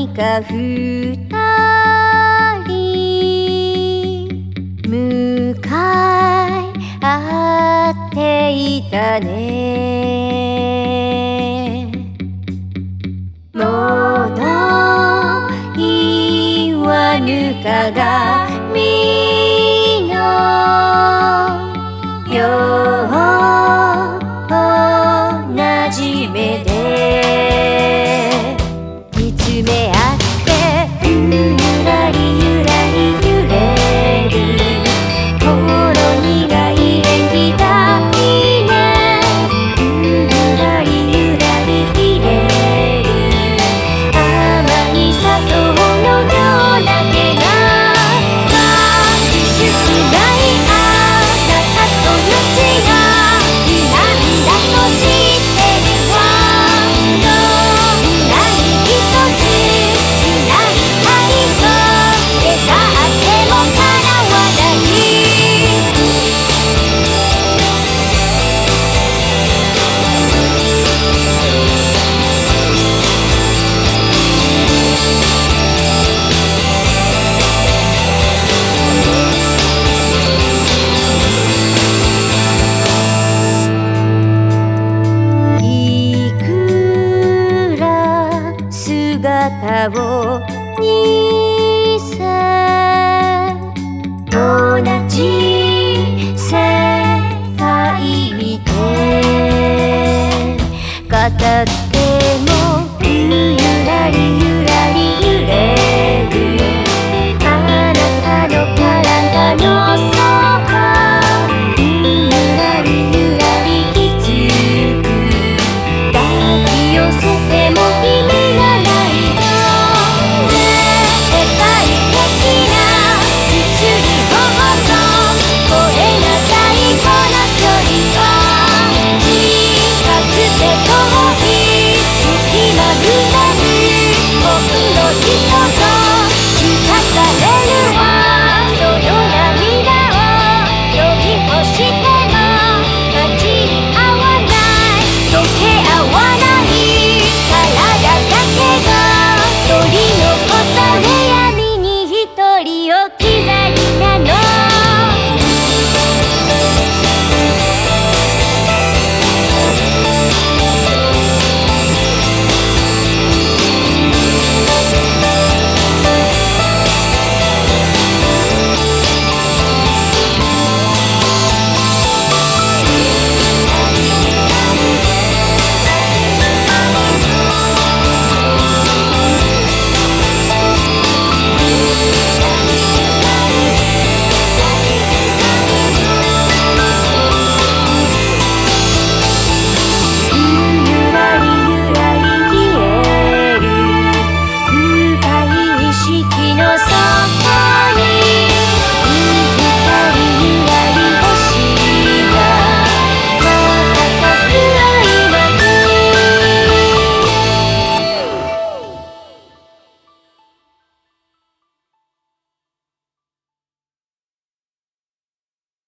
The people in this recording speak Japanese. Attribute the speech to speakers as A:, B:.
A: か二人向かい合っていたね。もの言わぬ鏡のよう同じ目で見つめ合ってゆらりゆらり揺れるほろ苦い縁起だいね。ゆらりゆらり入れる甘い砂糖のような毛がまぶしくないあなたとの違いなんだと知ってるわ。どんなに一つしない愛と願っても叶わない。いくら姿を似せ同じ世界見て語ってもゆらりゆらり揺れるあなたの体のそばゆらりゆらりきつく抱き寄せても意味がないの。絶対的な物理法則これが最後の距離は近くて遠い隙間埋める僕の人と満たされるわ。その涙を呼び干しても混じり合わない溶け合わない